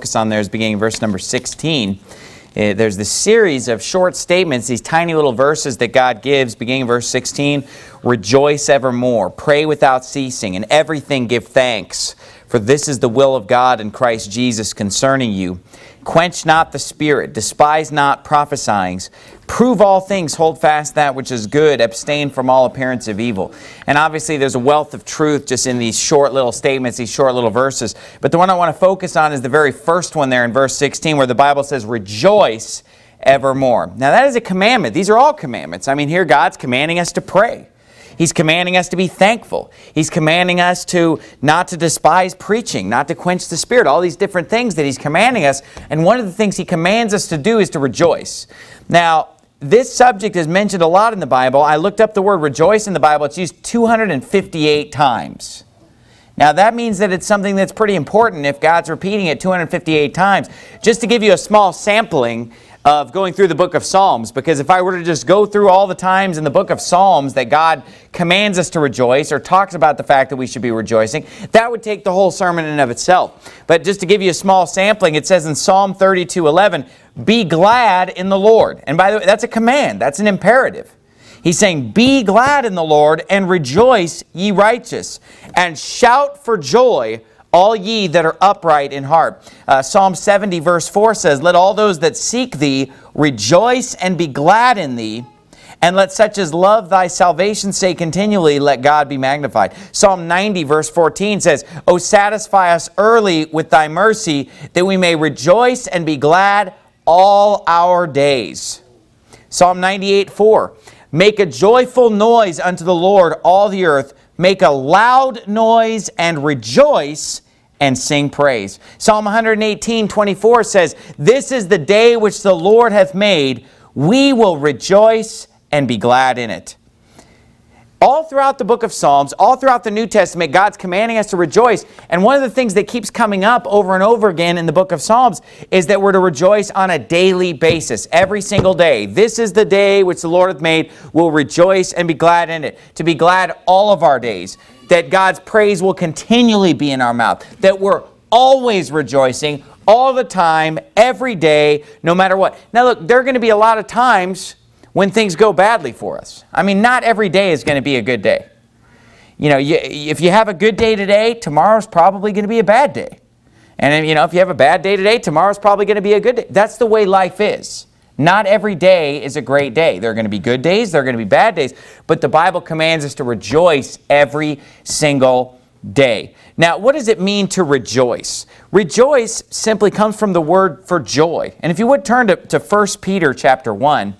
focus on there is beginning verse number 16. There's this series of short statements, these tiny little verses that God gives, beginning verse 16. Rejoice evermore, pray without ceasing, in everything give thanks, for this is the will of God in Christ Jesus concerning you. Quench not the spirit, despise not prophesying. Prove all things, hold fast that which is good, abstain from all appearance of evil. And obviously there's a wealth of truth just in these short little statements, these short little verses. But the one I want to focus on is the very first one there in verse 16 where the Bible says, rejoice evermore. Now that is a commandment. These are all commandments. I mean, here God's commanding us to pray. He's commanding us to be thankful. He's commanding us to not to despise preaching, not to quench the spirit, all these different things that He's commanding us. And one of the things He commands us to do is to rejoice. Now, this subject is mentioned a lot in the Bible. I looked up the word rejoice in the Bible. It's used 258 times. Now, that means that it's something that's pretty important if God's repeating it 258 times. Just to give you a small sampling of going through the book of Psalms, because if I were to just go through all the times in the book of Psalms that God commands us to rejoice or talks about the fact that we should be rejoicing, that would take the whole sermon in and of itself. But just to give you a small sampling, it says in Psalm 32:11, be glad in the Lord. And by the way, that's a command. That's an imperative. He's saying, be glad in the Lord and rejoice, ye righteous, and shout for joy, all ye that are upright in heart. Psalm 70 verse 4 says, let all those that seek thee rejoice and be glad in thee, and let such as love thy salvation say continually, let God be magnified. Psalm 90 verse 14 says, O satisfy us early with thy mercy, that we may rejoice and be glad all our days. Psalm 98:4, make a joyful noise unto the Lord, all the earth. Make a loud noise and rejoice and sing praise. Psalm 118:24 says, this is the day which the Lord hath made. We will rejoice and be glad in it. All throughout the book of Psalms, all throughout the New Testament, God's commanding us to rejoice. And one of the things that keeps coming up over and over again in the book of Psalms is that we're to rejoice on a daily basis, every single day. This is the day which the Lord hath made. We'll rejoice and be glad in it. To be glad all of our days. That God's praise will continually be in our mouth. That we're always rejoicing all the time, every day, no matter what. Now look, there are going to be a lot of times when things go badly for us. I mean, not every day is going to be a good day. You know, if you have a good day today, tomorrow's probably going to be a bad day. And, you know, if you have a bad day today, tomorrow's probably going to be a good day. That's the way life is. Not every day is a great day. There are going to be good days, there are going to be bad days, but the Bible commands us to rejoice every single day. Now, what does it mean to rejoice? Rejoice simply comes from the word for joy. And if you would turn to 1 Peter chapter 1,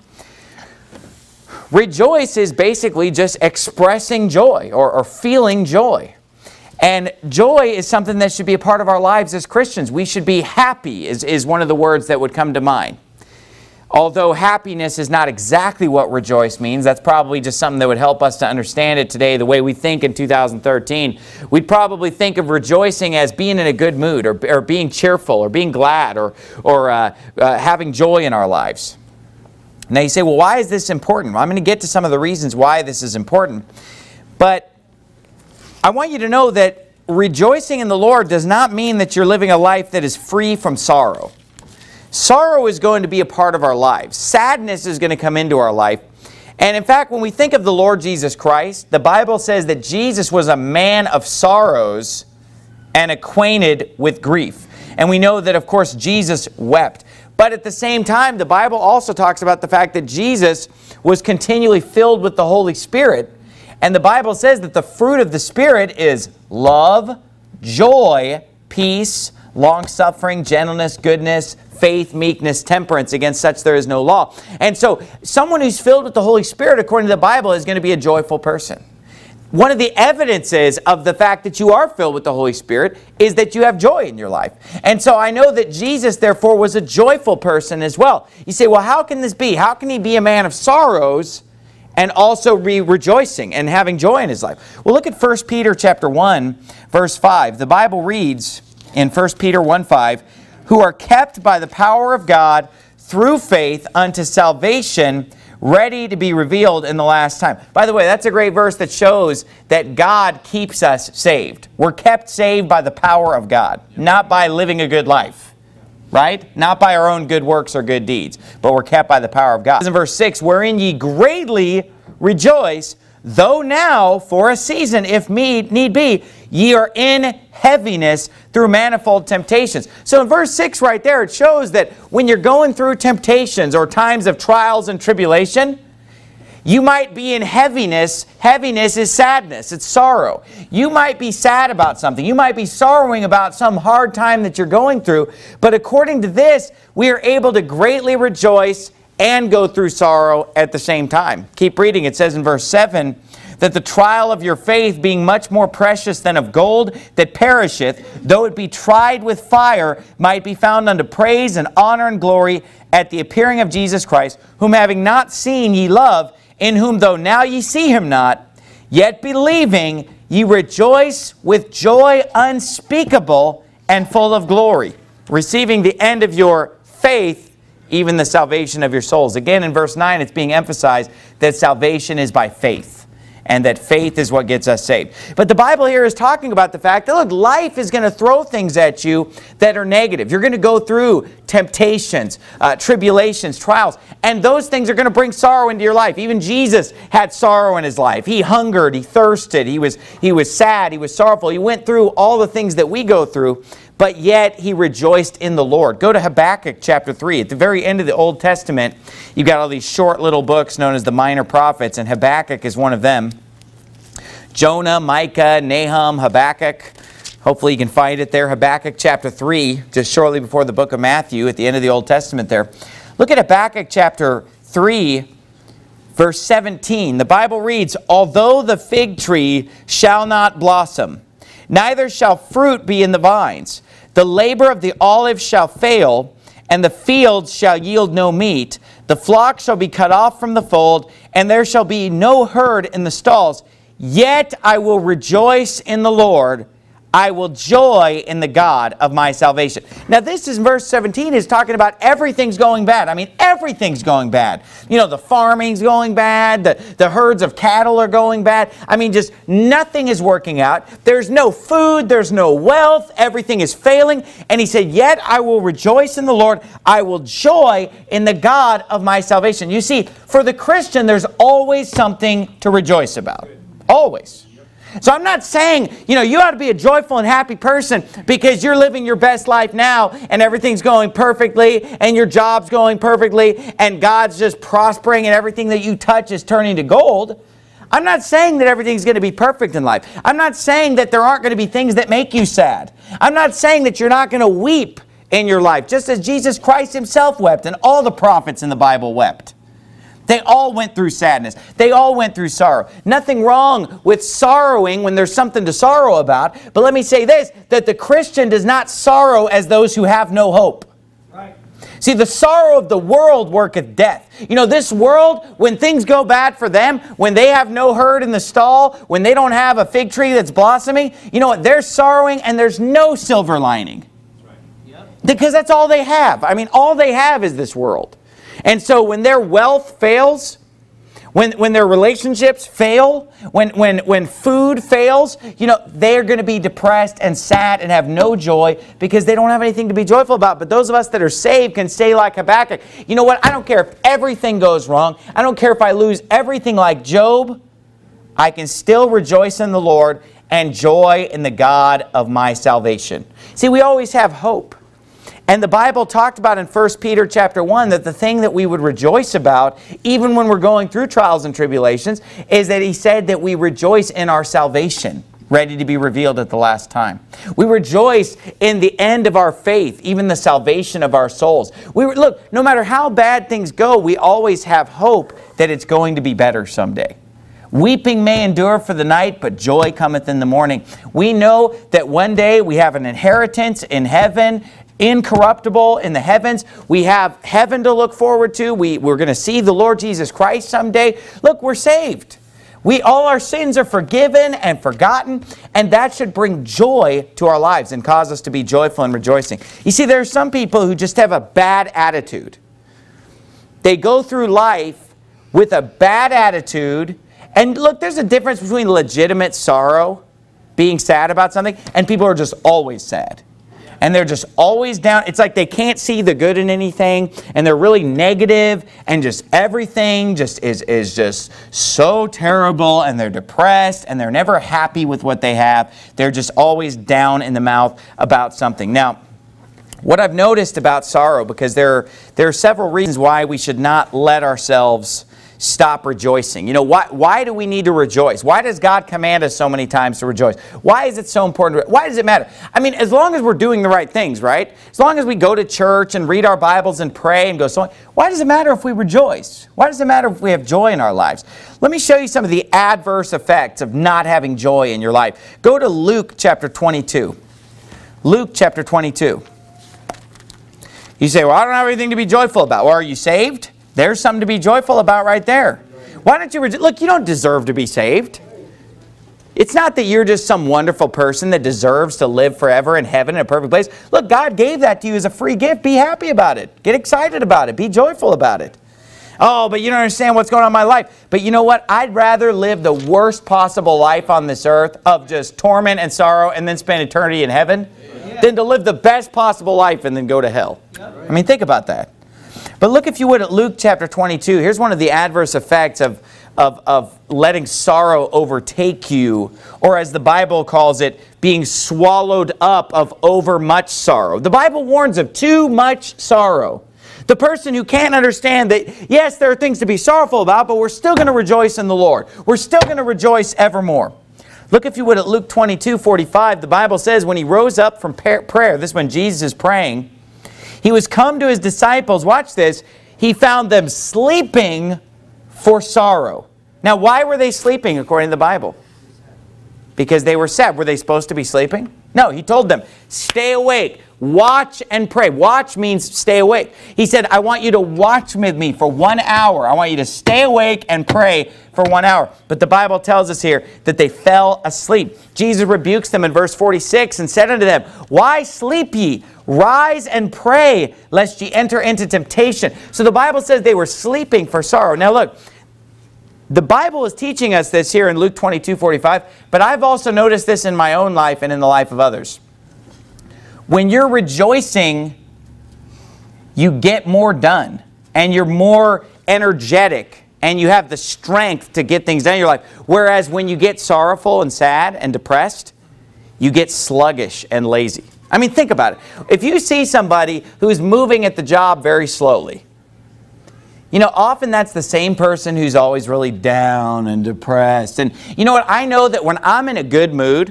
rejoice is basically just expressing joy or feeling joy. And joy is something that should be a part of our lives as Christians. We should be happy is one of the words that would come to mind. Although happiness is not exactly what rejoice means, that's probably just something that would help us to understand it today the way we think in 2013. We'd probably think of rejoicing as being in a good mood or being cheerful or being glad or having joy in our lives. Now you say, well, why is this important? Well, I'm going to get to some of the reasons why this is important. But I want you to know that rejoicing in the Lord does not mean that you're living a life that is free from sorrow. Sorrow is going to be a part of our lives. Sadness is going to come into our life. And in fact, when we think of the Lord Jesus Christ, the Bible says that Jesus was a man of sorrows and acquainted with grief. And we know that, of course, Jesus wept. But at the same time, the Bible also talks about the fact that Jesus was continually filled with the Holy Spirit. And the Bible says that the fruit of the Spirit is love, joy, peace, long-suffering, gentleness, goodness, faith, meekness, temperance. Against such there is no law. And so someone who's filled with the Holy Spirit, according to the Bible, is going to be a joyful person. One of the evidences of the fact that you are filled with the Holy Spirit is that you have joy in your life. And so I know that Jesus, therefore, was a joyful person as well. You say, well, how can this be? How can he be a man of sorrows and also be rejoicing and having joy in his life? Well, look at 1 Peter chapter 1, verse 5. The Bible reads in 1 Peter 1:5, who are kept by the power of God through faith unto salvation, ready to be revealed in the last time. By the way, that's a great verse that shows that God keeps us saved. We're kept saved by the power of God, not by living a good life. right? Not by our own good works or good deeds, but we're kept by the power of God. In verse 6, wherein ye greatly rejoice, though now for a season, if need be, ye are in heaviness through manifold temptations. So in verse 6 right there, it shows that when you're going through temptations or times of trials and tribulation, you might be in heaviness. Heaviness is sadness. It's sorrow. You might be sad about something. You might be sorrowing about some hard time that you're going through. But according to this, we are able to greatly rejoice and go through sorrow at the same time. Keep reading. It says in verse 7, that the trial of your faith, being much more precious than of gold that perisheth, though it be tried with fire, might be found unto praise and honor and glory at the appearing of Jesus Christ, whom having not seen ye love, in whom though now ye see him not, yet believing ye rejoice with joy unspeakable and full of glory, receiving the end of your faith, even the salvation of your souls. Again, in verse 9, it's being emphasized that salvation is by faith, and that faith is what gets us saved. But the Bible here is talking about the fact that, look, life is going to throw things at you that are negative. You're going to go through temptations, tribulations, trials, and those things are going to bring sorrow into your life. Even Jesus had sorrow in his life. He hungered, he thirsted, he was sad, he was sorrowful. He went through all the things that we go through, but yet he rejoiced in the Lord. Go to Habakkuk chapter 3. At the very end of the Old Testament, you've got all these short little books known as the minor prophets, and Habakkuk is one of them. Jonah, Micah, Nahum, Habakkuk. Hopefully you can find it there. Habakkuk chapter 3, just shortly before the book of Matthew, at the end of the Old Testament there. Look at Habakkuk chapter 3, verse 17. The Bible reads, although the fig tree shall not blossom, neither shall fruit be in the vines, the labor of the olive shall fail, and the fields shall yield no meat. The flock shall be cut off from the fold, and there shall be no herd in the stalls. Yet I will rejoice in the Lord. I will joy in the God of my salvation. Now this is verse 17 is talking about everything's going bad. I mean, everything's going bad. You know, the farming's going bad. The herds of cattle are going bad. I mean, just nothing is working out. There's no food. There's no wealth. Everything is failing. And he said, yet I will rejoice in the Lord. I will joy in the God of my salvation. You see, for the Christian, there's always something to rejoice about. Always. So I'm not saying, you ought to be a joyful and happy person because you're living your best life now and everything's going perfectly and your job's going perfectly and God's just prospering and everything that you touch is turning to gold. I'm not saying that everything's going to be perfect in life. I'm not saying that there aren't going to be things that make you sad. I'm not saying that you're not going to weep in your life, just as Jesus Christ himself wept and all the prophets in the Bible wept. They all went through sadness. They all went through sorrow. Nothing wrong with sorrowing when there's something to sorrow about. But let me say this, that the Christian does not sorrow as those who have no hope. Right. See, the sorrow of the world worketh death. This world, when things go bad for them, when they have no herd in the stall, when they don't have a fig tree that's blossoming, you know what? They're sorrowing and there's no silver lining. That's right. Yep. Because that's all they have. I mean, all they have is this world. And so when their wealth fails, when their relationships fail, when food fails, they're going to be depressed and sad and have no joy because they don't have anything to be joyful about. But those of us that are saved can say like Habakkuk, you know what? I don't care if everything goes wrong. I don't care if I lose everything like Job. I can still rejoice in the Lord and joy in the God of my salvation. See, we always have hope. And the Bible talked about in 1 Peter chapter 1 that the thing that we would rejoice about, even when we're going through trials and tribulations, is that he said that we rejoice in our salvation, ready to be revealed at the last time. We rejoice in the end of our faith, even the salvation of our souls. Look, no matter how bad things go, we always have hope that it's going to be better someday. Weeping may endure for the night, but joy cometh in the morning. We know that one day we have an inheritance in heaven, incorruptible in the heavens. We have heaven to look forward to. We're going to see the Lord Jesus Christ someday. Look, we're saved. All our sins are forgiven and forgotten, and that should bring joy to our lives and cause us to be joyful and rejoicing. You see, there are some people who just have a bad attitude. They go through life with a bad attitude, and look, there's a difference between legitimate sorrow, being sad about something, and people are just always sad. And they're just always down. It's like they can't see the good in anything, and they're really negative, and just everything just is just so terrible, and they're depressed, and they're never happy with what they have. They're just always down in the mouth about something. Now, what I've noticed about sorrow, because there are several reasons why we should not let ourselves stop rejoicing. You know, why do we need to rejoice? Why does God command us so many times to rejoice? Why is it so important? Why does it matter? I mean, as long as we're doing the right things, right? As long as we go to church and read our Bibles and pray and go so on, why does it matter if we rejoice? Why does it matter if we have joy in our lives? Let me show you some of the adverse effects of not having joy in your life. Go to Luke chapter 22. Luke chapter 22. You say, well, I don't have anything to be joyful about. Well, are you saved? There's something to be joyful about right there. Why don't you look, you don't deserve to be saved. It's not that you're just some wonderful person that deserves to live forever in heaven in a perfect place. Look, God gave that to you as a free gift. Be happy about it. Get excited about it. Be joyful about it. Oh, but you don't understand what's going on in my life. But you know what? I'd rather live the worst possible life on this earth of just torment and sorrow and then spend eternity in heaven than to live the best possible life and then go to hell. I mean, think about that. But look, if you would, at Luke chapter 22. Here's one of the adverse effects of letting sorrow overtake you, or as the Bible calls it, being swallowed up of overmuch sorrow. The Bible warns of too much sorrow. The person who can't understand that, yes, there are things to be sorrowful about, but we're still going to rejoice in the Lord. We're still going to rejoice evermore. Look, if you would, at Luke 22:45. The Bible says, when he rose up from prayer, this is when Jesus is praying, he was come to his disciples, watch this, he found them sleeping for sorrow. Now, why were they sleeping according to the Bible? Because they were sad. Were they supposed to be sleeping? No, he told them, stay awake, watch and pray. Watch means stay awake. He said, I want you to watch with me for 1 hour. I want you to stay awake and pray for 1 hour. But the Bible tells us here that they fell asleep. Jesus rebukes them in verse 46 and said unto them, why sleep ye? Rise and pray, lest ye enter into temptation. So the Bible says they were sleeping for sorrow. Now look, the Bible is teaching us this here in Luke 22:45, but I've also noticed this in my own life and in the life of others. When you're rejoicing, you get more done, and you're more energetic, and you have the strength to get things done in your life. Whereas when you get sorrowful and sad and depressed, you get sluggish and lazy. I mean, think about it. If you see somebody who's moving at the job very slowly, you know, often that's the same person who's always really down and depressed. And you know what? I know that when I'm in a good mood,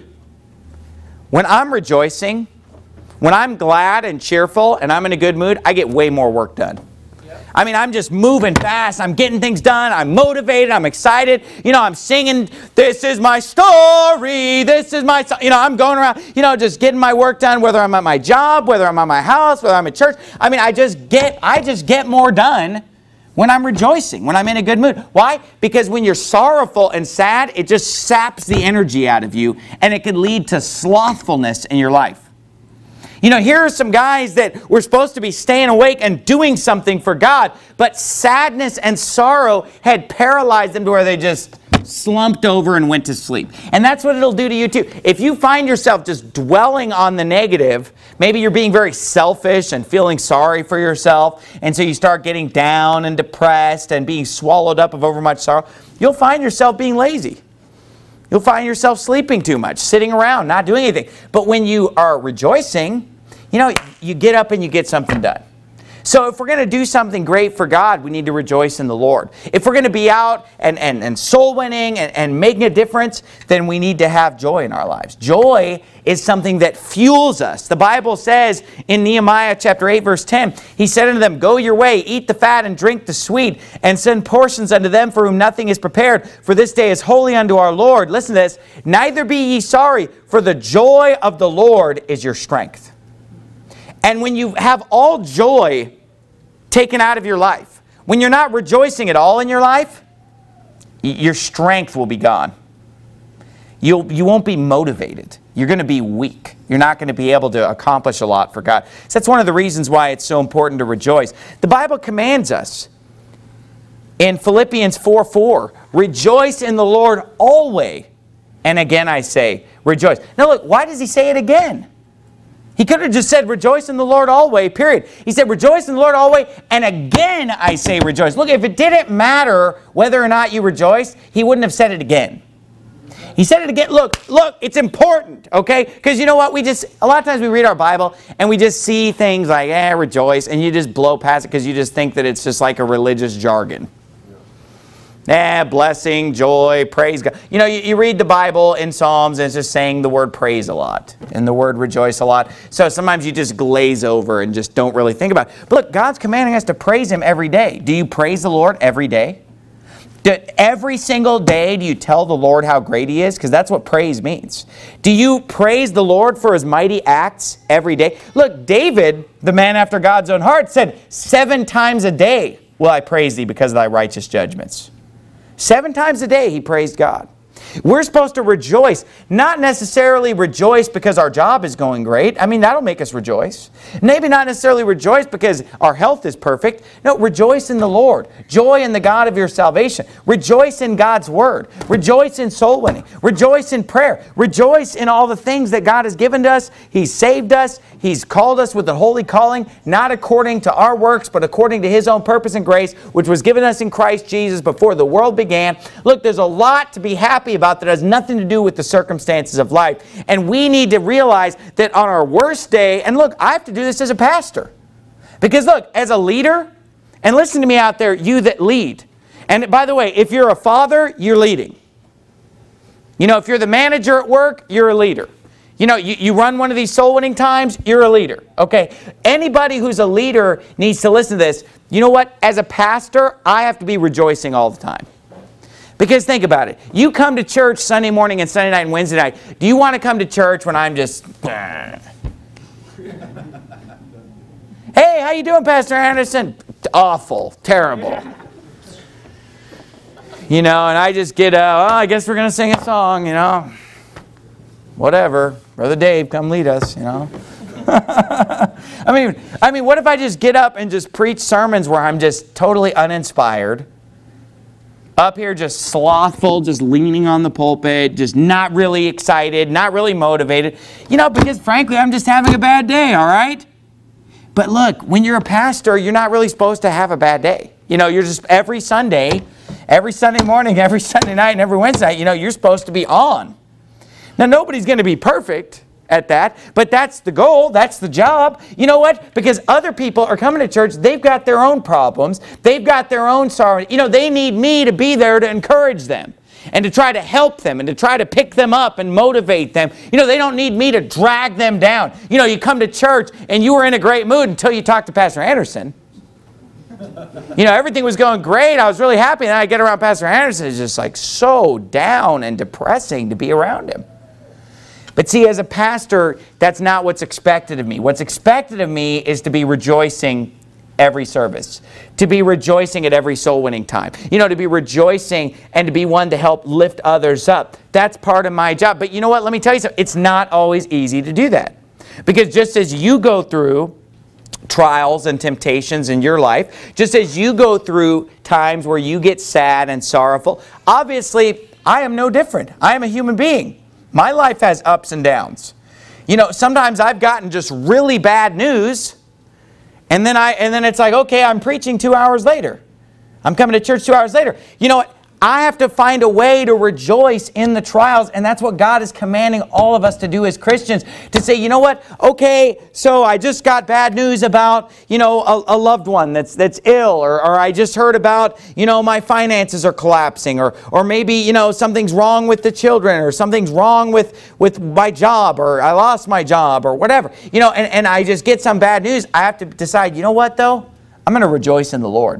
when I'm rejoicing, when I'm glad and cheerful and I'm in a good mood, I get way more work done. I mean, I'm just moving fast. I'm getting things done. I'm motivated. I'm excited. You know, I'm singing, this is my story. This is my, you know, I'm going around, you know, just getting my work done, whether I'm at my job, whether I'm at my house, whether I'm at church. I mean, I just get more done when I'm rejoicing, when I'm in a good mood. Why? Because when you're sorrowful and sad, it just saps the energy out of you, and it can lead to slothfulness in your life. You know, here are some guys that were supposed to be staying awake and doing something for God, but sadness and sorrow had paralyzed them to where they just slumped over and went to sleep. And that's what it'll do to you too. If you find yourself just dwelling on the negative, maybe you're being very selfish and feeling sorry for yourself, and so you start getting down and depressed and being swallowed up of overmuch sorrow, you'll find yourself being lazy. You'll find yourself sleeping too much, sitting around, not doing anything. But when you are rejoicing, you know, you get up and you get something done. So if we're going to do something great for God, we need to rejoice in the Lord. If we're going to be out and soul winning and making a difference, then we need to have joy in our lives. Joy is something that fuels us. The Bible says in Nehemiah chapter 8 verse 10, he said unto them, go your way, eat the fat and drink the sweet, and send portions unto them for whom nothing is prepared. For this day is holy unto our Lord. Listen to this. Neither be ye sorry, for the joy of the Lord is your strength. And when you have all joy taken out of your life, when you're not rejoicing at all in your life, your strength will be gone. You won't be motivated. You're going to be weak. You're not going to be able to accomplish a lot for God. So that's one of the reasons why it's so important to rejoice. The Bible commands us in Philippians 4:4, rejoice in the Lord always. And again I say, rejoice. Now look, why does he say it again? He could have just said, rejoice in the Lord always, period. He said, rejoice in the Lord always, and again I say rejoice. Look, if it didn't matter whether or not you rejoice, he wouldn't have said it again. He said it again. Look, it's important, okay? Because you know what? A lot of times we read our Bible and we just see things like, rejoice, and you just blow past it because you just think that it's just like a religious jargon. Blessing, joy, praise God. You know, you read the Bible in Psalms and it's just saying the word praise a lot and the word rejoice a lot. So sometimes you just glaze over and just don't really think about it. But look, God's commanding us to praise Him every day. Do you praise the Lord every day? Every single day, do you tell the Lord how great He is? Because that's what praise means. Do you praise the Lord for His mighty acts every day? Look, David, the man after God's own heart, said, 7 times a day will I praise Thee because of Thy righteous judgments. 7 times a day he praised God. We're supposed to rejoice, not necessarily rejoice because our job is going great. I mean, that'll make us rejoice. Maybe not necessarily rejoice because our health is perfect. No, rejoice in the Lord. Joy in the God of your salvation. Rejoice in God's Word. Rejoice in soul winning. Rejoice in prayer. Rejoice in all the things that God has given to us. He's saved us. He's called us with a holy calling, not according to our works, but according to His own purpose and grace, which was given us in Christ Jesus before the world began. Look, there's a lot to be happy about that has nothing to do with the circumstances of life. And we need to realize that on our worst day, and look, I have to do this as a pastor. Because look, as a leader, and listen to me out there, you that lead. And by the way, if you're a father, you're leading. You know, if you're the manager at work, you're a leader. You know, you run one of these soul winning times, you're a leader. Okay? Anybody who's a leader needs to listen to this. You know what? As a pastor, I have to be rejoicing all the time. Because think about it. You come to church Sunday morning and Sunday night and Wednesday night. Do you want to come to church when I'm just... Hey, how you doing, Pastor Anderson? Awful. Terrible. You know, and I just get, I guess we're going to sing a song, you know. Whatever. Brother Dave, come lead us, you know. I mean, what if I just get up and just preach sermons where I'm just totally uninspired? Up here just slothful, just leaning on the pulpit, just not really excited, not really motivated. You know, because frankly, I'm just having a bad day, all right? But look, when you're a pastor, you're not really supposed to have a bad day. You know, you're just every Sunday morning, every Sunday night, and every Wednesday night, you know, you're supposed to be on. Now, nobody's going to be perfect at that, but that's the goal, that's the job. You know what? Because other people are coming to church, they've got their own problems, they've got their own sorrow. You know, they need me to be there to encourage them and to try to help them and to try to pick them up and motivate them. You know, they don't need me to drag them down. You know, you come to church and you were in a great mood until you talked to Pastor Anderson. You know, everything was going great. I was really happy. And then I get around Pastor Anderson. It's just like so down and depressing to be around him. But see, as a pastor, that's not what's expected of me. What's expected of me is to be rejoicing every service, to be rejoicing at every soul winning time. You know, to be rejoicing and to be one to help lift others up. That's part of my job. But you know what? Let me tell you something. It's not always easy to do that. Because just as you go through trials and temptations in your life, just as you go through times where you get sad and sorrowful, obviously, I am no different. I am a human being. My life has ups and downs. You know, sometimes I've gotten just really bad news, and then it's like, okay, I'm preaching 2 hours later. I'm coming to church 2 hours later. You know what? I have to find a way to rejoice in the trials, and that's what God is commanding all of us to do as Christians. To say, you know what? Okay, so I just got bad news about, you know, a loved one that's ill, or I just heard about, you know, my finances are collapsing, or maybe, you know, something's wrong with the children, or something's wrong with my job, or I lost my job, or whatever. You know, and I just get some bad news. I have to decide, you know what, though? I'm going to rejoice in the Lord.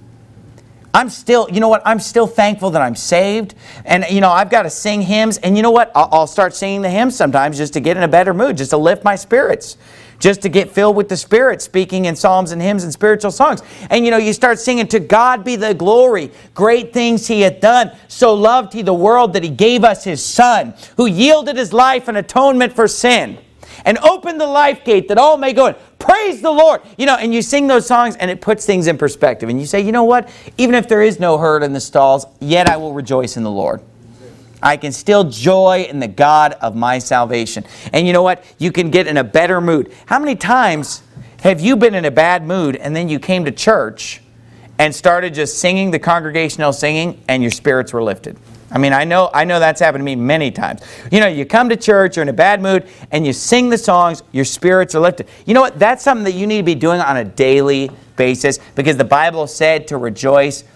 I'm still thankful that I'm saved. And, you know, I've got to sing hymns. And you know what? I'll start singing the hymns sometimes just to get in a better mood, just to lift my spirits, just to get filled with the Spirit, speaking in psalms and hymns and spiritual songs. And, you know, you start singing, "To God be the glory, great things He hath done. So loved He the world that He gave us His Son, who yielded His life an atonement for sin, and opened the life gate that all may go in. Praise the Lord." You know, and you sing those songs and it puts things in perspective. And you say, you know what? Even if there is no herd in the stalls, yet I will rejoice in the Lord. I can still joy in the God of my salvation. And you know what? You can get in a better mood. How many times have you been in a bad mood and then you came to church and started just singing the congregational singing and your spirits were lifted? I mean, I know that's happened to me many times. You know, you come to church, you're in a bad mood, and you sing the songs, your spirits are lifted. You know what? That's something that you need to be doing on a daily basis, because the Bible said to rejoice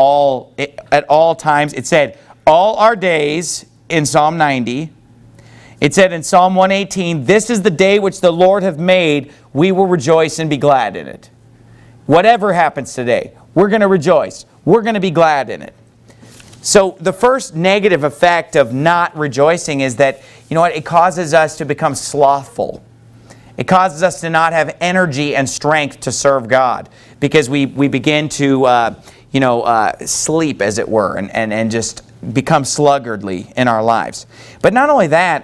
at all times. It said all our days in Psalm 90. It said in Psalm 118, this is the day which the Lord hath made, we will rejoice and be glad in it. Whatever happens today, we're going to rejoice. We're going to be glad in it. So the first negative effect of not rejoicing is that, you know what, it causes us to become slothful. It causes us to not have energy and strength to serve God, because we begin to, sleep, as it were, and just become sluggardly in our lives. But not only that,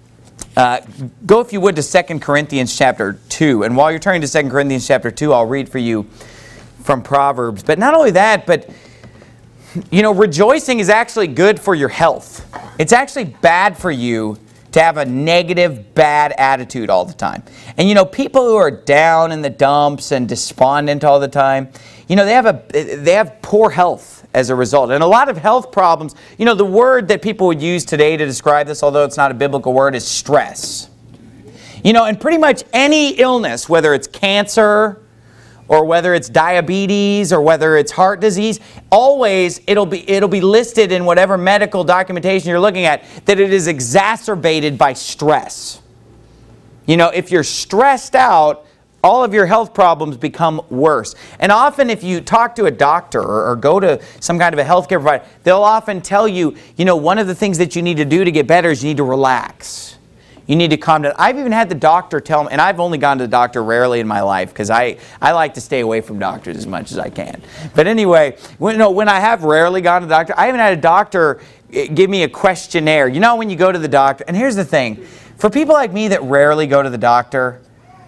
go, if you would, to 2 Corinthians chapter 2. And while you're turning to 2 Corinthians chapter 2, I'll read for you from Proverbs. But not only that, but you know, rejoicing is actually good for your health. It's actually bad for you to have a negative, bad attitude all the time. And you know, people who are down in the dumps and despondent all the time, you know, they have poor health as a result. And a lot of health problems, you know, the word that people would use today to describe this, although it's not a biblical word, is stress. You know, and pretty much any illness, whether it's cancer, or whether it's diabetes, or whether it's heart disease, always it'll be listed in whatever medical documentation you're looking at that it is exacerbated by stress. You know, if you're stressed out, all of your health problems become worse. And often if you talk to a doctor or go to some kind of a healthcare provider, they'll often tell you, you know, one of the things that you need to do to get better is you need to relax. You need to calm down. I've even had the doctor tell me, and I've only gone to the doctor rarely in my life because I like to stay away from doctors as much as I can. But anyway, when I have rarely gone to the doctor, I haven't had a doctor give me a questionnaire. You know, when you go to the doctor, and here's the thing, for people like me that rarely go to the doctor,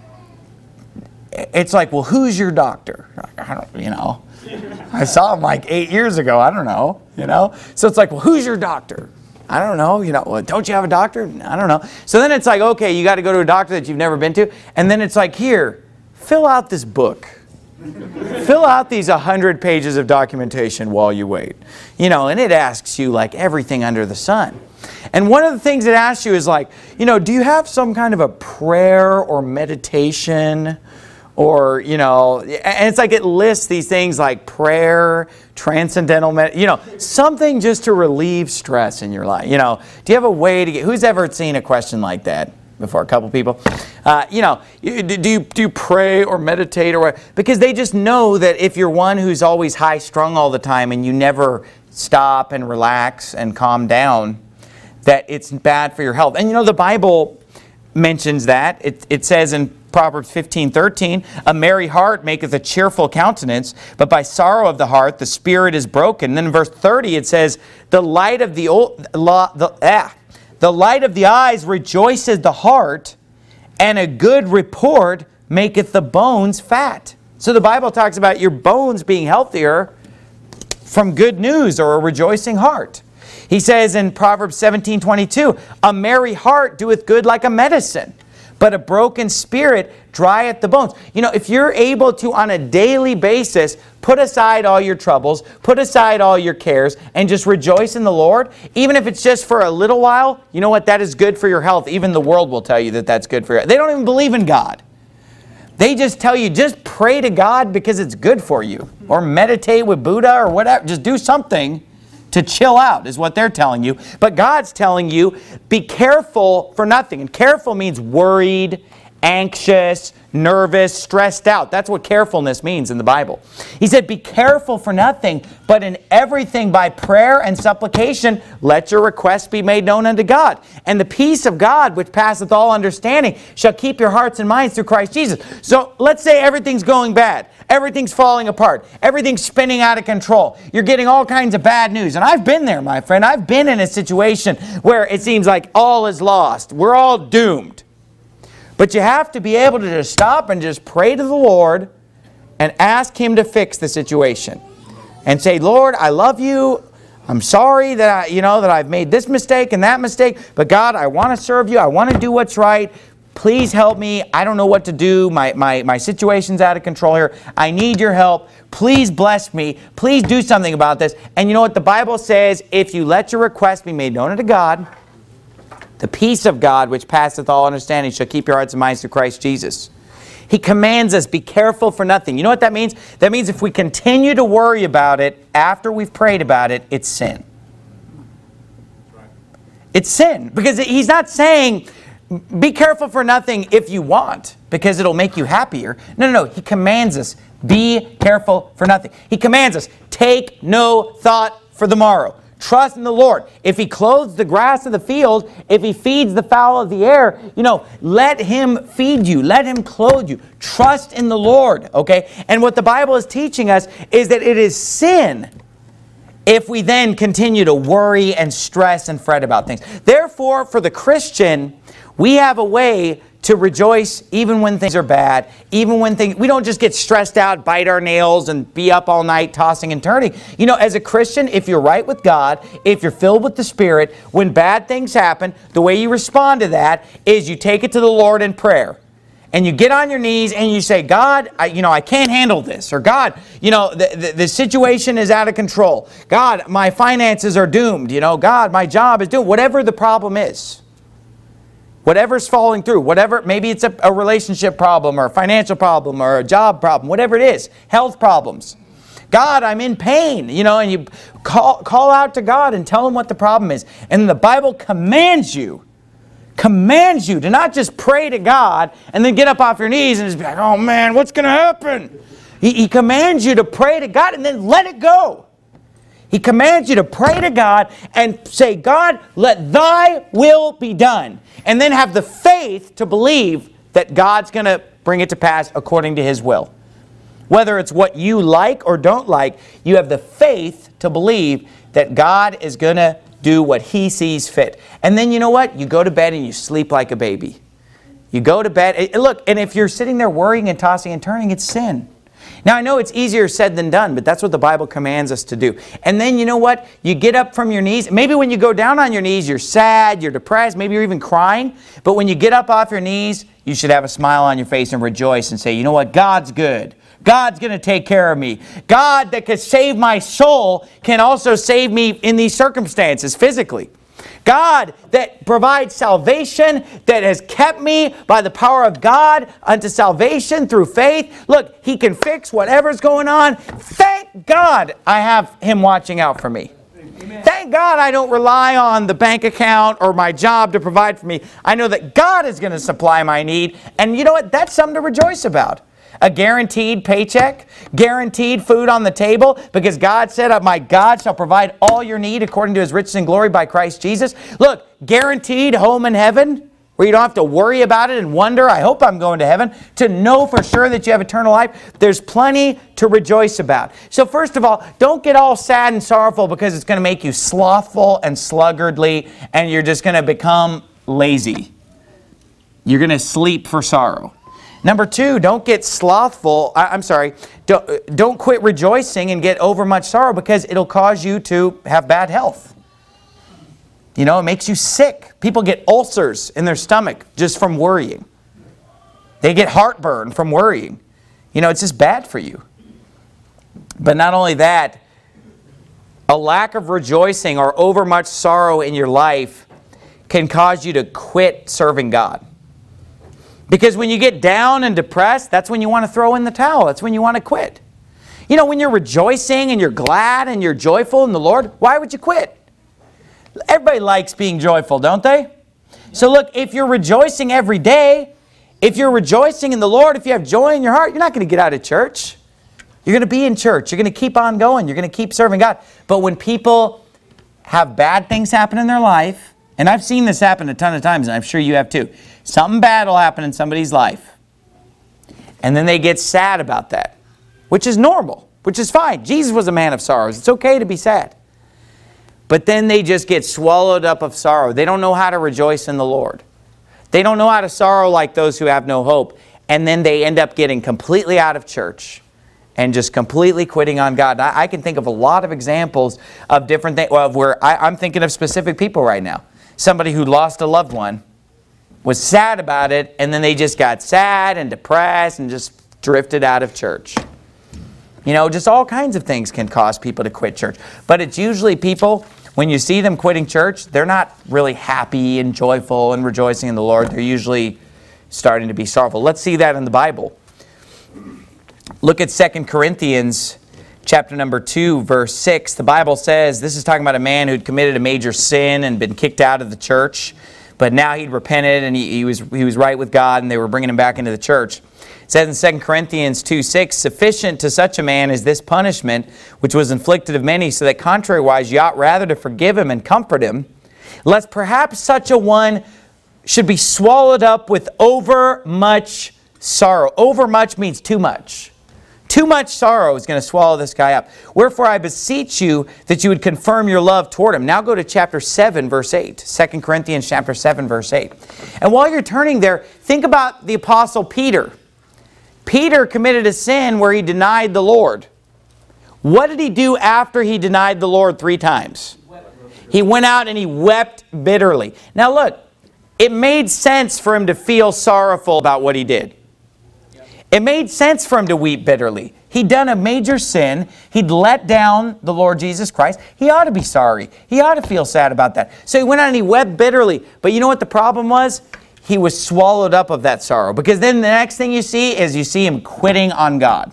it's like, well, who's your doctor? I don't, you know. I saw him like 8 years ago. I don't know, you know. So it's like, well, who's your doctor? I don't know, you know, well, don't you have a doctor? I don't know. So then it's like, okay, you got to go to a doctor that you've never been to. And then it's like, here, fill out this book. Fill out these 100 pages of documentation while you wait. You know, and it asks you like everything under the sun. And one of the things it asks you is like, you know, do you have some kind of a prayer or meditation? Or, you know, and it's like it lists these things like prayer, transcendental, you know, something just to relieve stress in your life. You know, do you have a way to get, who's ever seen a question like that before? A couple people? You know, do you pray or meditate or what? Because they just know that if you're one who's always high strung all the time and you never stop and relax and calm down, that it's bad for your health. And you know, the Bible mentions that. It says in Proverbs 15:13, a merry heart maketh a cheerful countenance, but by sorrow of the heart the spirit is broken. And then in verse 30 it says, the light of the eyes rejoiceth the heart, and a good report maketh the bones fat. So the Bible talks about your bones being healthier from good news or a rejoicing heart. He says in Proverbs 17:22, a merry heart doeth good like a medicine, but a broken spirit drieth the bones. You know, if you're able to, on a daily basis, put aside all your troubles, put aside all your cares, and just rejoice in the Lord, even if it's just for a little while, you know what? That is good for your health. Even the world will tell you that that's good for your health. They don't even believe in God. They just tell you, just pray to God because it's good for you. Or meditate with Buddha or whatever. Just do something to chill out is what they're telling you. But God's telling you, be careful for nothing. And careful means worried, anxious, nervous, stressed out. That's what carefulness means in the Bible. He said, be careful for nothing, but in everything by prayer and supplication, let your requests be made known unto God. And the peace of God, which passeth all understanding, shall keep your hearts and minds through Christ Jesus. So let's say everything's going bad. Everything's falling apart. Everything's spinning out of control. You're getting all kinds of bad news. And I've been there, my friend. I've been in a situation where it seems like all is lost. We're all doomed. But you have to be able to just stop and just pray to the Lord and ask Him to fix the situation. And say, Lord, I love you. I'm sorry that that I've made this mistake and that mistake, but God, I want to serve you. I want to do what's right. Please help me. I don't know what to do. My situation's out of control here. I need your help. Please bless me. Please do something about this. And you know what the Bible says? If you let your request be made known unto God, the peace of God, which passeth all understanding, shall keep your hearts and minds through Christ Jesus. He commands us, be careful for nothing. You know what that means? That means if we continue to worry about it after we've prayed about it, it's sin. It's sin. Because He's not saying, be careful for nothing if you want, because it'll make you happier. No. He commands us, be careful for nothing. He commands us, take no thought for the morrow. Trust in the Lord. If He clothes the grass of the field, if He feeds the fowl of the air, let Him feed you. Let Him clothe you. Trust in the Lord, okay? And what the Bible is teaching us is that it is sin if we then continue to worry and stress and fret about things. Therefore, for the Christian, we have a way to rejoice even when things are bad, even when we don't just get stressed out, bite our nails, and be up all night tossing and turning. As a Christian, if you're right with God, if you're filled with the Spirit, when bad things happen, the way you respond to that is you take it to the Lord in prayer. And you get on your knees and you say, God, I can't handle this. Or God, the situation is out of control. God, my finances are doomed. God, my job is doomed. Whatever the problem is. Whatever's falling through, maybe it's a relationship problem or a financial problem or a job problem, whatever it is, health problems. God, I'm in pain, and you call out to God and tell Him what the problem is. And the Bible commands you to not just pray to God and then get up off your knees and just be like, oh man, what's going to happen? He commands you to pray to God and then let it go. He commands you to pray to God and say, God, let Thy will be done. And then have the faith to believe that God's going to bring it to pass according to His will. Whether it's what you like or don't like, you have the faith to believe that God is going to do what He sees fit. And then you know what? You go to bed and you sleep like a baby. You go to bed. Look, and if you're sitting there worrying and tossing and turning, it's sin. Now, I know it's easier said than done, but that's what the Bible commands us to do. And then you know what? You get up from your knees. Maybe when you go down on your knees, you're sad, you're depressed, maybe you're even crying. But when you get up off your knees, you should have a smile on your face and rejoice and say, you know what? God's good. God's going to take care of me. God that could save my soul can also save me in these circumstances physically. God that provides salvation, that has kept me by the power of God unto salvation through faith. Look, He can fix whatever's going on. Thank God I have Him watching out for me. Amen. Thank God I don't rely on the bank account or my job to provide for me. I know that God is going to supply my need. And you know what? That's something to rejoice about. A guaranteed paycheck, guaranteed food on the table, because God said, my God shall provide all your need according to His riches and glory by Christ Jesus. Look, guaranteed home in heaven, where you don't have to worry about it and wonder, I hope I'm going to heaven, to know for sure that you have eternal life. There's plenty to rejoice about. So first of all, don't get all sad and sorrowful because it's going to make you slothful and sluggardly, and you're just going to become lazy. You're going to sleep for sorrow. Number two, don't get slothful. Don't quit rejoicing and get over much sorrow, because it'll cause you to have bad health. It makes you sick. People get ulcers in their stomach just from worrying. They get heartburn from worrying. It's just bad for you. But not only that, a lack of rejoicing or over much sorrow in your life can cause you to quit serving God. Because when you get down and depressed, that's when you want to throw in the towel. That's when you want to quit. When you're rejoicing and you're glad and you're joyful in the Lord, why would you quit? Everybody likes being joyful, don't they? So look, if you're rejoicing every day, if you're rejoicing in the Lord, if you have joy in your heart, you're not going to get out of church. You're going to be in church. You're going to keep on going. You're going to keep serving God. But when people have bad things happen in their life, and I've seen this happen a ton of times, and I'm sure you have too. Something bad will happen in somebody's life. And then they get sad about that, which is normal, which is fine. Jesus was a man of sorrows. It's okay to be sad. But then they just get swallowed up of sorrow. They don't know how to rejoice in the Lord. They don't know how to sorrow like those who have no hope. And then they end up getting completely out of church and just completely quitting on God. I can think of a lot of examples of different things, of where I'm thinking of specific people right now. Somebody who lost a loved one, was sad about it, and then they just got sad and depressed and just drifted out of church. You know, just all kinds of things can cause people to quit church. But it's usually people, when you see them quitting church, they're not really happy and joyful and rejoicing in the Lord. They're usually starting to be sorrowful. Let's see that in the Bible. Look at 2 Corinthians chapter number 2, verse 6. The Bible says, this is talking about a man who'd committed a major sin and been kicked out of the church. But now he'd repented and he was right with God, and they were bringing him back into the church. It says in 2 Corinthians 2:6, sufficient to such a man is this punishment, which was inflicted of many, so that contrariwise ye ought rather to forgive him and comfort him, lest perhaps such a one should be swallowed up with overmuch sorrow. Overmuch means too much. Too much sorrow is going to swallow this guy up. Wherefore I beseech you that you would confirm your love toward him. Now go to chapter 7, verse 8. 2 Corinthians chapter 7, verse 8. And while you're turning there, think about the Apostle Peter. Peter committed a sin where he denied the Lord. What did he do after he denied the Lord 3 times? He went out and he wept bitterly. Now look, it made sense for him to feel sorrowful about what he did. It made sense for him to weep bitterly. He'd done a major sin. He'd let down the Lord Jesus Christ. He ought to be sorry. He ought to feel sad about that. So he went out and he wept bitterly. But you know what the problem was? He was swallowed up of that sorrow. Because then the next thing you see is you see him quitting on God.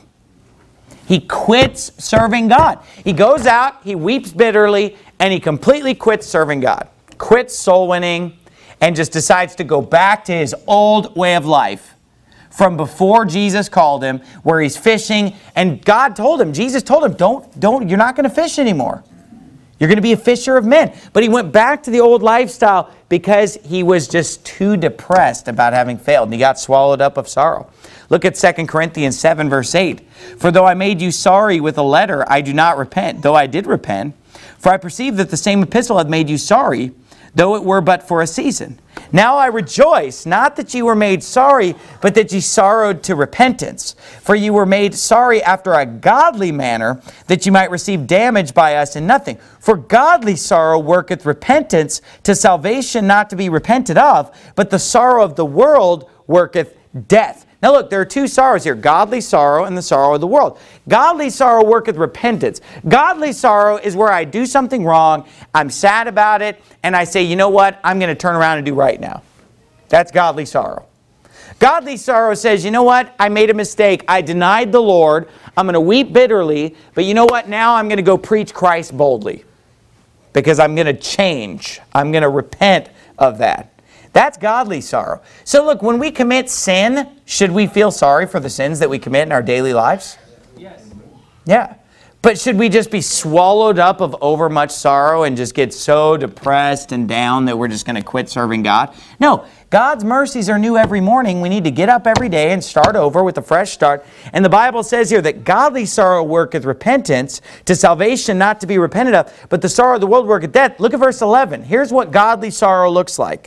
He quits serving God. He goes out, he weeps bitterly, and he completely quits serving God. Quits soul winning, and just decides to go back to his old way of life. From before Jesus called him, where he's fishing, and God told him, Jesus told him, don't, you're not going to fish anymore. You're going to be a fisher of men. But he went back to the old lifestyle because he was just too depressed about having failed, and he got swallowed up of sorrow. Look at 2 Corinthians 7, verse 8. For though I made you sorry with a letter, I do not repent, though I did repent. For I perceive that the same epistle hath made you sorry, though it were but for a season. Now I rejoice, not that ye were made sorry, but that ye sorrowed to repentance. For ye were made sorry after a godly manner, that ye might receive damage by us in nothing. For godly sorrow worketh repentance to salvation not to be repented of, but the sorrow of the world worketh death. Now look, there are 2 sorrows here, godly sorrow and the sorrow of the world. Godly sorrow worketh repentance. Godly sorrow is where I do something wrong, I'm sad about it, and I say, you know what, I'm going to turn around and do right now. That's godly sorrow. Godly sorrow says, you know what, I made a mistake, I denied the Lord, I'm going to weep bitterly, but you know what, now I'm going to go preach Christ boldly. Because I'm going to change, I'm going to repent of that. That's godly sorrow. So look, when we commit sin, should we feel sorry for the sins that we commit in our daily lives? Yes. Yeah. But should we just be swallowed up of overmuch sorrow and just get so depressed and down that we're just going to quit serving God? No. God's mercies are new every morning. We need to get up every day and start over with a fresh start. And the Bible says here that godly sorrow worketh repentance to salvation not to be repented of, but the sorrow of the world worketh death. Look at verse 11. Here's what godly sorrow looks like.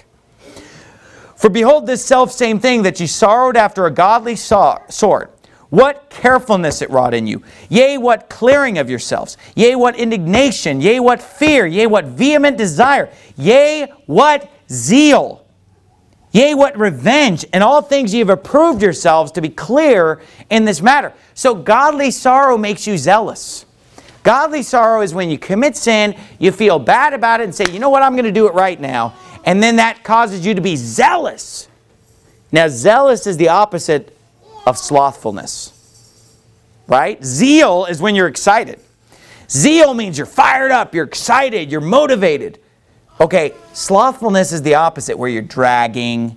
For behold this selfsame thing that ye sorrowed after a godly sort. What carefulness it wrought in you. Yea, what clearing of yourselves. Yea, what indignation. Yea, what fear. Yea, what vehement desire. Yea, what zeal. Yea, what revenge. And all things ye have approved yourselves to be clear in this matter. So godly sorrow makes you zealous. Godly sorrow is when you commit sin, you feel bad about it and say, you know what, I'm going to do it right now. And then that causes you to be zealous. Now, zealous is the opposite of slothfulness. Right? Zeal is when you're excited. Zeal means you're fired up, you're excited, you're motivated. Okay, slothfulness is the opposite, where you're dragging,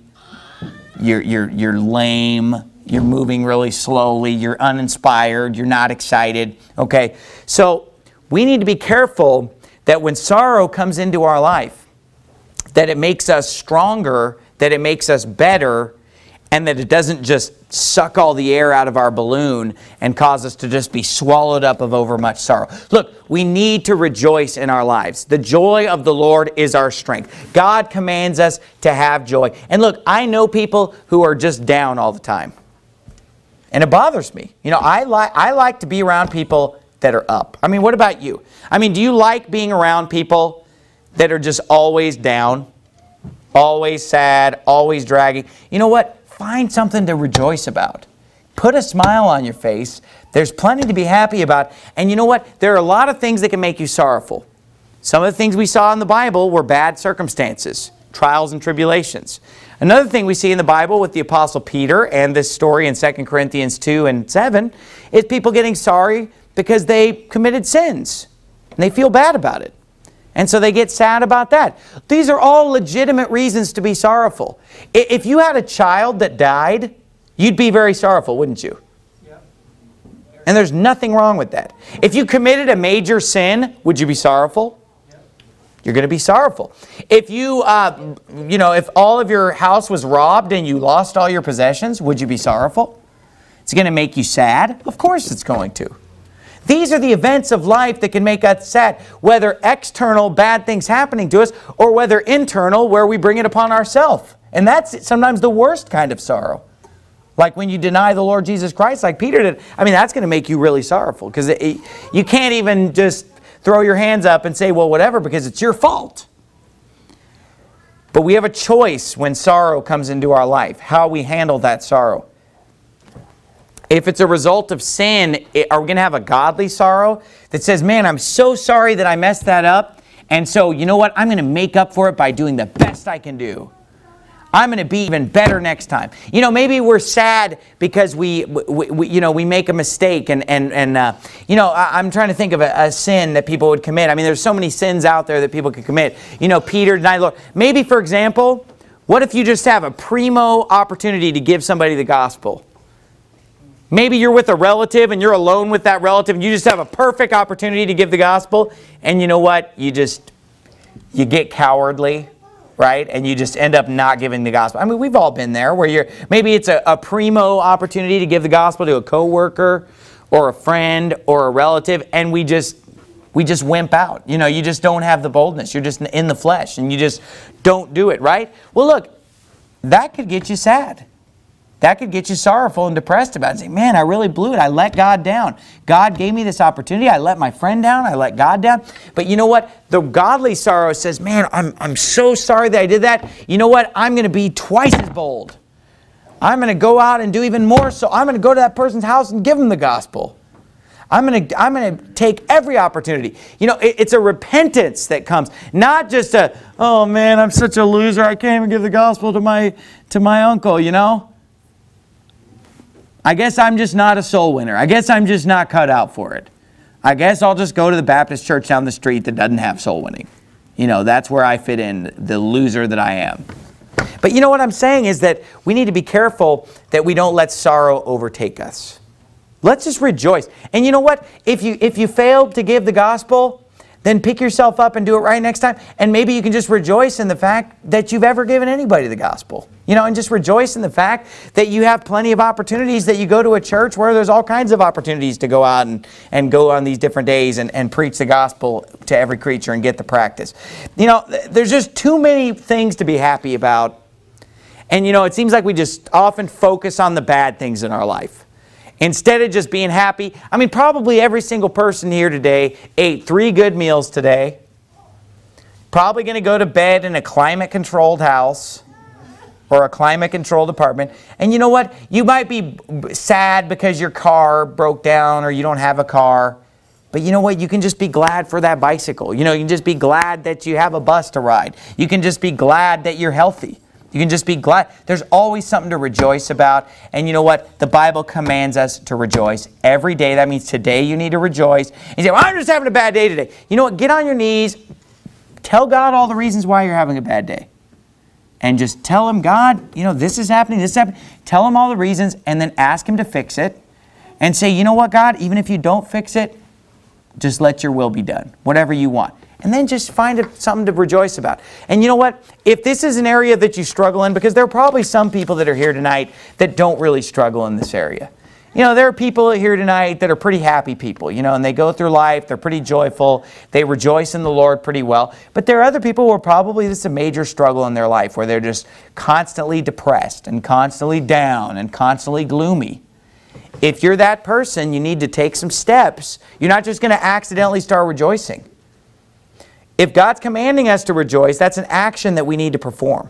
you're lame, you're moving really slowly, you're uninspired, you're not excited. Okay, so we need to be careful that when sorrow comes into our life, that it makes us stronger, that it makes us better, and that it doesn't just suck all the air out of our balloon and cause us to just be swallowed up of overmuch sorrow. Look, we need to rejoice in our lives. The joy of the Lord is our strength. God commands us to have joy. And look, I know people who are just down all the time. And it bothers me. You know, I like to be around people that are up. I mean, what about you? I mean, do you like being around people that are just always down, always sad, always dragging? You know what? Find something to rejoice about. Put a smile on your face. There's plenty to be happy about. And you know what? There are a lot of things that can make you sorrowful. Some of the things we saw in the Bible were bad circumstances, trials and tribulations. Another thing we see in the Bible with the Apostle Peter and this story in 2 Corinthians 2 and 7 is people getting sorry because they committed sins. And they feel bad about it. And so they get sad about that. These are all legitimate reasons to be sorrowful. If you had a child that died, you'd be very sorrowful, wouldn't you? And there's nothing wrong with that. If you committed a major sin, would you be sorrowful? You're going to be sorrowful. If you, if all of your house was robbed and you lost all your possessions, would you be sorrowful? It's going to make you sad? Of course it's going to. These are the events of life that can make us sad, whether external bad things happening to us or whether internal where we bring it upon ourselves. And that's sometimes the worst kind of sorrow. Like when you deny the Lord Jesus Christ like Peter did. I mean, that's going to make you really sorrowful because you can't even just throw your hands up and say, well, whatever, because it's your fault. But we have a choice when sorrow comes into our life, how we handle that sorrow. If it's a result of sin, are we going to have a godly sorrow that says, man, I'm so sorry that I messed that up. And so, you know what? I'm going to make up for it by doing the best I can do. I'm going to be even better next time. You know, maybe we're sad because we make a mistake. I'm trying to think of a sin that people would commit. I mean, there's so many sins out there that people could commit. You know, Peter denied the Lord. Maybe, for example, what if you just have a primo opportunity to give somebody the gospel? Maybe you're with a relative and you're alone with that relative and you just have a perfect opportunity to give the gospel. And you know what? You get cowardly. Right? And you just end up not giving the gospel. I mean, we've all been there where maybe it's a primo opportunity to give the gospel to a coworker or a friend or a relative, and we just wimp out. You know, you just don't have the boldness. You're just in the flesh, and you just don't do it, right? Well, look, that could get you sad. That could get you sorrowful and depressed about it. Say, man, I really blew it. I let God down. God gave me this opportunity. I let my friend down. I let God down. But you know what? The godly sorrow says, man, I'm so sorry that I did that. You know what? I'm going to be twice as bold. I'm going to go out and do even more. So I'm going to go to that person's house and give them the gospel. I'm going to take every opportunity. You know, it's a repentance that comes. Not just oh man, I'm such a loser. I can't even give the gospel to my uncle, you know. I guess I'm just not a soul winner. I guess I'm just not cut out for it. I guess I'll just go to the Baptist church down the street that doesn't have soul winning. You know, that's where I fit in, the loser that I am. But you know what I'm saying is that we need to be careful that we don't let sorrow overtake us. Let's just rejoice. And you know what? If you failed to give the gospel, then pick yourself up and do it right next time. And maybe you can just rejoice in the fact that you've ever given anybody the gospel. You know, and just rejoice in the fact that you have plenty of opportunities, that you go to a church where there's all kinds of opportunities to go out and go on these different days and preach the gospel to every creature and get the practice. You know, there's just too many things to be happy about. And you know, it seems like we just often focus on the bad things in our life. Instead of just being happy, I mean, probably every single person here today ate 3 good meals today. Probably going to go to bed in a climate-controlled house or a climate-controlled apartment. And you know what? You might be sad because your car broke down or you don't have a car. But you know what? You can just be glad for that bicycle. You know, you can just be glad that you have a bus to ride. You can just be glad that you're healthy. You can just be glad. There's always something to rejoice about. And you know what? The Bible commands us to rejoice every day. That means today you need to rejoice. And you say, well, I'm just having a bad day today. You know what? Get on your knees. Tell God all the reasons why you're having a bad day. And just tell Him, God, you know, this is happening, this is happening. Tell Him all the reasons and then ask Him to fix it. And say, you know what, God? Even if you don't fix it, just let your will be done. Whatever you want. And then just find something to rejoice about. And you know what? If this is an area that you struggle in, because there are probably some people that are here tonight that don't really struggle in this area. You know, there are people here tonight that are pretty happy people, you know, and they go through life, they're pretty joyful, they rejoice in the Lord pretty well. But there are other people who are probably this is a major struggle in their life, where they're just constantly depressed and constantly down and constantly gloomy. if you're that person, you need to take some steps. You're not just going to accidentally start rejoicing. If God's commanding us to rejoice, that's an action that we need to perform.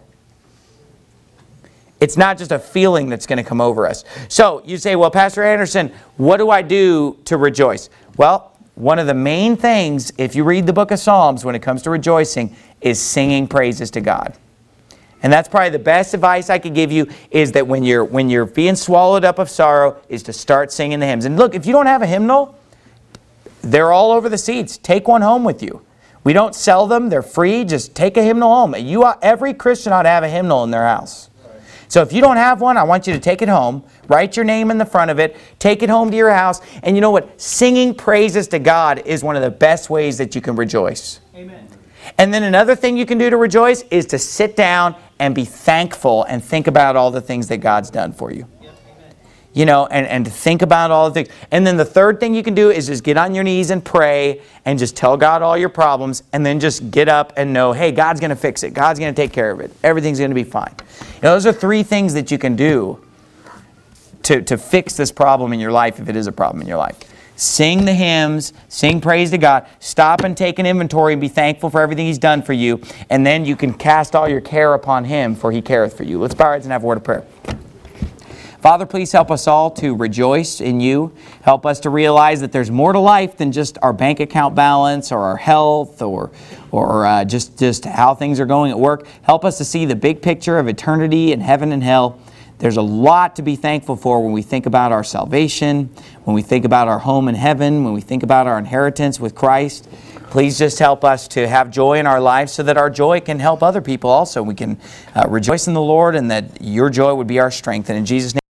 It's not just a feeling that's going to come over us. So you say, well, Pastor Anderson, what do I do to rejoice? Well, one of the main things, if you read the book of Psalms when it comes to rejoicing, is singing praises to God. And that's probably the best advice I could give you, is that when you're being swallowed up of sorrow, is to start singing the hymns. And look, if you don't have a hymnal, they're all over the seats. Take one home with you. We don't sell them. They're free. Just take a hymnal home. Every Christian ought to have a hymnal in their house. So if you don't have one, I want you to take it home, write your name in the front of it, take it home to your house, and you know what? Singing praises to God is one of the best ways that you can rejoice. Amen. And then another thing you can do to rejoice is to sit down and be thankful and think about all the things that God's done for you. You know, and to think about all the things. And then the third thing you can do is just get on your knees and pray and just tell God all your problems, and then just get up and know, hey, God's going to fix it. God's going to take care of it. Everything's going to be fine. You know, those are three things that you can do to fix this problem in your life, if it is a problem in your life. Sing the hymns, sing praise to God, stop and take an inventory and be thankful for everything He's done for you, and then you can cast all your care upon Him, for He careth for you. Let's bow our heads and have a word of prayer. Father, please help us all to rejoice in You. Help us to realize that there's more to life than just our bank account balance or our health or just how things are going at work. Help us to see the big picture of eternity and heaven and hell. There's a lot to be thankful for when we think about our salvation, when we think about our home in heaven, when we think about our inheritance with Christ. Please just help us to have joy in our lives so that our joy can help other people also. We can rejoice in the Lord, and that Your joy would be our strength. And in Jesus' name,